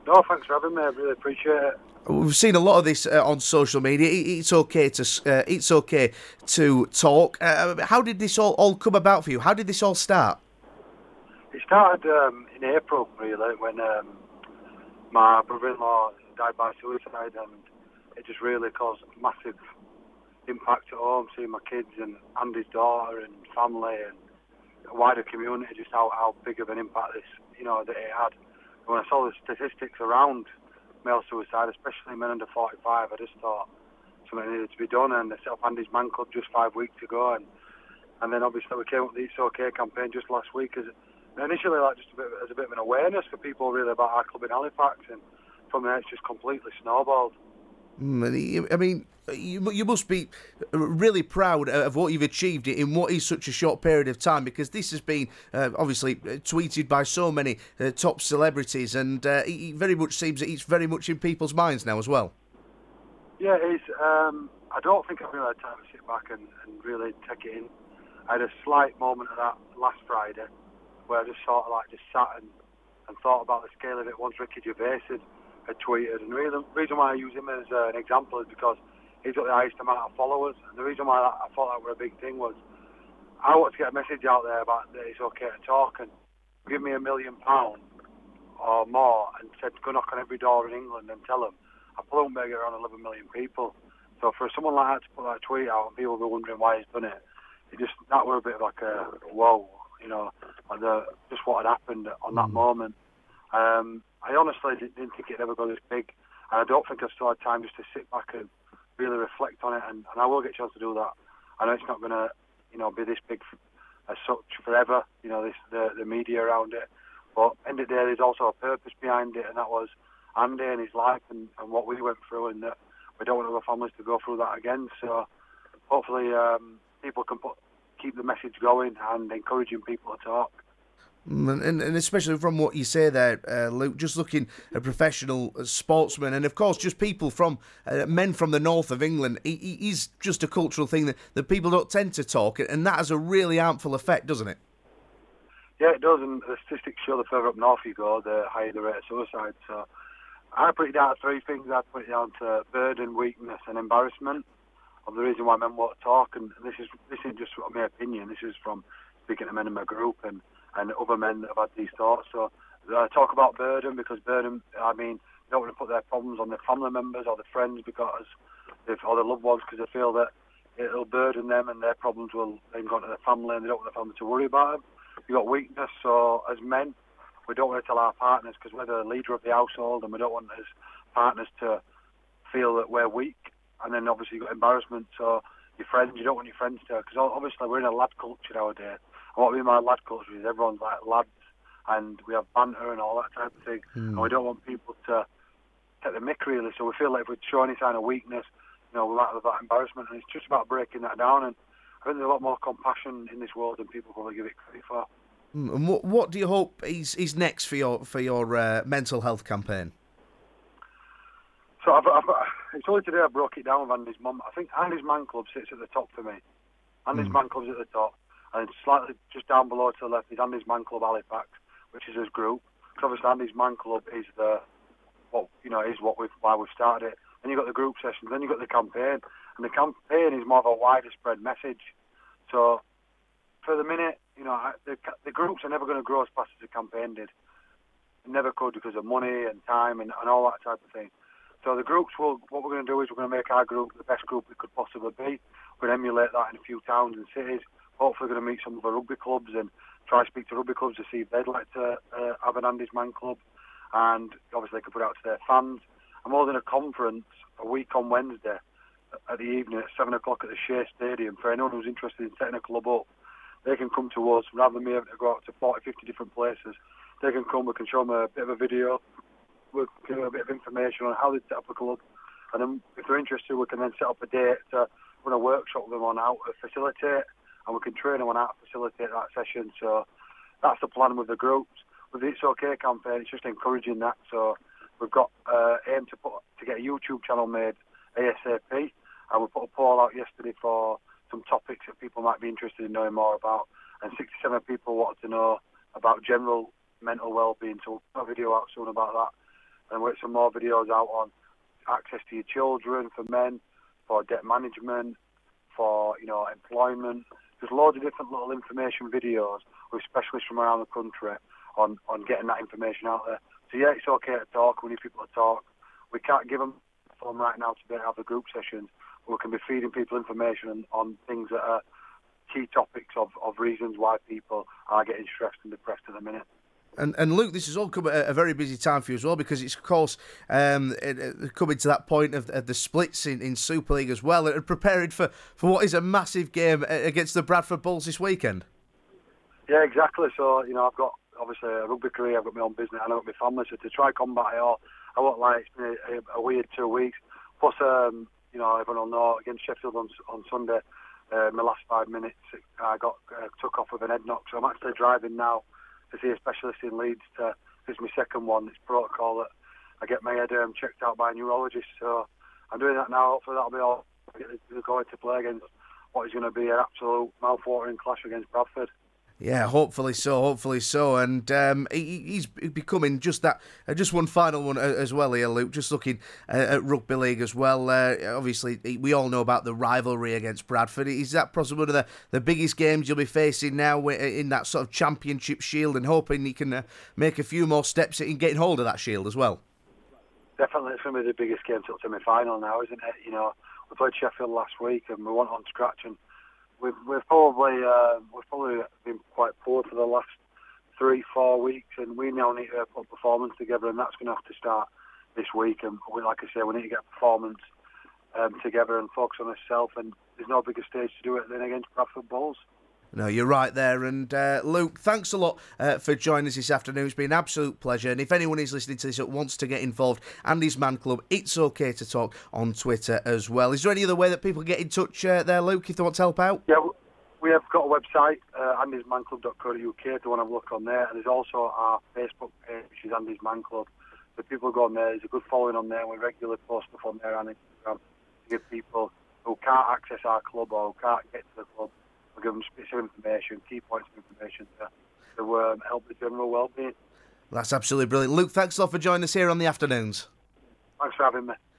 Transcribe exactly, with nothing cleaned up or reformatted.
No, thanks for having me. I really appreciate it. We've seen a lot of this uh, on social media. It's okay to uh, it's okay to talk. Uh, how did this all, all come about for you? How did this all start? It started um, in April, really, when um, my brother-in-law died by suicide, and it just really caused a massive impact at home, seeing my kids and Andy's daughter and family and the wider community, just how, how big of an impact this, you know, that it had. And when I saw the statistics around male suicide, especially men under forty-five, I just thought something needed to be done, and I set up Andy's Man Club just five weeks ago, and and then obviously we came up with the It's Okay campaign just last week as initially like just a bit as a bit of an awareness for people really about our club in Halifax, and from there it's just completely snowballed. Mm, I mean, you you must be really proud of what you've achieved in what is such a short period of time, because this has been uh, obviously tweeted by so many uh, top celebrities, and uh, it very much seems that it's very much in people's minds now as well. Yeah, it is. Um, I don't think I've really had time to sit back and, and really take it in. I had a slight moment of that last Friday where I just sort of like just sat and, and thought about the scale of it once Ricky Gervais had, had tweeted. And the reason, reason why I use him as uh, an example is because he's got the highest amount of followers. And the reason why I thought that was a big thing was I want to get a message out there about that it's okay to talk, and give me a million pounds or more and said go knock on every door in England and tell them, I probably won't be get around eleven million people. So for someone like that to put that tweet out and people be wondering why he's done it, it just, that were a bit of like a whoa, you know, like the, just what had happened on that mm. moment. Um, I honestly didn't think it'd ever go this big, and I don't think I've still had time just to sit back and really reflect on it, and, and I will get a chance to do that. I know it's not going to, you know, be this big as such forever, you know, this the, the media around it, but end of the day there's also a purpose behind it, and that was Andy and his life and, and what we went through, and that we don't want other families to go through that again. So hopefully um, people can put, keep the message going and encouraging people to talk. And, and especially from what you say there, uh, Luke, just looking at professional sportsmen and, of course, just people from, uh, men from the north of England, it, it is just a cultural thing that, that people don't tend to talk, and that has a really harmful effect, doesn't it? Yeah, it does, and the statistics show the further up north you go, the higher the rate of suicide. So I put it down to three things. I put it down to burden, weakness and embarrassment of the reason why men won't talk, and this is this isn't just my opinion, this is from speaking to men in my group and and other men that have had these thoughts. So I talk about burden because burden, I mean, they don't want to put their problems on their family members or their friends because they've, or their loved ones, because they feel that it'll burden them and their problems will then go to their family, and they don't want their family to worry about them. You've got weakness, so as men, we don't want to tell our partners because we're the leader of the household, and we don't want as partners to feel that we're weak. And then obviously you've got embarrassment, so your friends, you don't want your friends to, because obviously we're in a lad culture nowadays. And what we mean by lad culture is everyone's like lads, and we have banter and all that type of thing, mm. and we don't want people to take the mick really, so we feel like if we show any sign of weakness, you know, we might have that embarrassment, and it's just about breaking that down, and I think there's a lot more compassion in this world than people probably give it credit for. Mm. And what, what do you hope is, is next for your, for your uh, mental health campaign? So I've, I've, it's only today I broke it down with Andy's mum. I think Andy's Man Club sits at the top for me. Andy's mm. Man Club's at the top. And slightly just down below to the left is Andy's Man Club Halifax, which is his group. Because obviously Andy's Man Club is the, what you know, is what we've why we've started it. Then you've got the group sessions, then you've got the campaign. And the campaign is more of a wider spread message. So for the minute, you know, the, the groups are never going to grow as fast as the campaign did. It never could because of money and time and, and all that type of thing. So the groups will, what we're going to do is we're going to make our group the best group we could possibly be. We're going to emulate that in a few towns and cities. Hopefully we're going to meet some of the rugby clubs and try to speak to rugby clubs to see if they'd like to uh, have an Andy's Man Club. And obviously they can put it out to their fans. I'm holding a conference a week on Wednesday at the evening at seven o'clock at the Shea Stadium for anyone who's interested in setting a club up. They can come to us rather than me having to go out to forty, fifty different places. They can come, we can show them a bit of a video, we'll give them a bit of information on how they set up a club. And then if they're interested, we can then set up a date to run a workshop with them on how to facilitate, and we can train them on how to facilitate that session. So that's the plan with the groups. With the It's Okay campaign, it's just encouraging that. So we've got uh, aim to put to get a YouTube channel made ASAP, and we put a poll out yesterday for some topics that people might be interested in knowing more about, and sixty-seven people wanted to know about general mental well-being, so we'll put a video out soon about that and we'll get some more videos out on access to your children, for men, for debt management, for, you know, employment. There's loads of different little information videos with specialists from around the country on, on getting that information out there. So yeah, it's okay to talk. We need people to talk. We can't give them a phone right now to be able to have the group sessions, but we can be feeding people information on, on things that are key topics of, of reasons why people are getting stressed and depressed at the minute. And, and Luke, this has all come at a very busy time for you as well, because it's, of course, um, it, it coming to that point of, of the splits in, in Super League as well, and preparing for, for what is a massive game against the Bradford Bulls this weekend. Yeah, exactly. So, you know, I've got, obviously, a rugby career, I've got my own business, and I've got my family, so to try combat it all, I won't lie, it's been a, a weird two weeks. Plus, um, you know, everyone will know, against Sheffield on, on Sunday, uh, my last five minutes, I got uh, took off with an head knock, so I'm actually driving now to see a specialist in Leeds. To, this is my second one. It's protocol that I get my head um, checked out by a neurologist, so I'm doing that now. Hopefully that'll be all going to play against what is going to be an absolute mouth-watering clash against Bradford. Yeah, hopefully so, hopefully so. And um, he, he's becoming just that, uh, just one final one as well here, Luke, just looking uh, at Rugby League as well. Uh, obviously, we all know about the rivalry against Bradford. Is that possibly one of the, the biggest games you'll be facing now in that sort of Championship Shield, and hoping you can uh, make a few more steps in getting hold of that Shield as well? Definitely, it's going to be the biggest game till semi-final now, isn't it? You know, we played Sheffield last week and we went on scratch, and We've, we've probably uh, we've probably been quite poor for the last three, four weeks, and we now need to put performance together, and that's going to have to start this week. And we, like I say, we need to get performance um, together and focus on ourselves. And there's no bigger stage to do it than against Bradford Bulls. No, you're right there. And uh, Luke, thanks a lot uh, for joining us this afternoon. It's been an absolute pleasure. And if anyone is listening to this that wants to get involved, Andy's Man Club, It's Okay to Talk on Twitter as well. Is there any other way that people get in touch uh, there, Luke, if they want to help out? Yeah, we have got a website, uh, andys man club dot co dot U K, if they want to have a look on there. And there's also our Facebook page, which is Andy's Man Club. So people go on there. There's a good following on there. We regularly post stuff on there on Instagram to give people who can't access our club or who can't get to the club, we'll give them specific information, key points of information to, to um, help the general well-being. That's absolutely brilliant. Luke, thanks a lot for joining us here on the afternoons. Thanks for having me.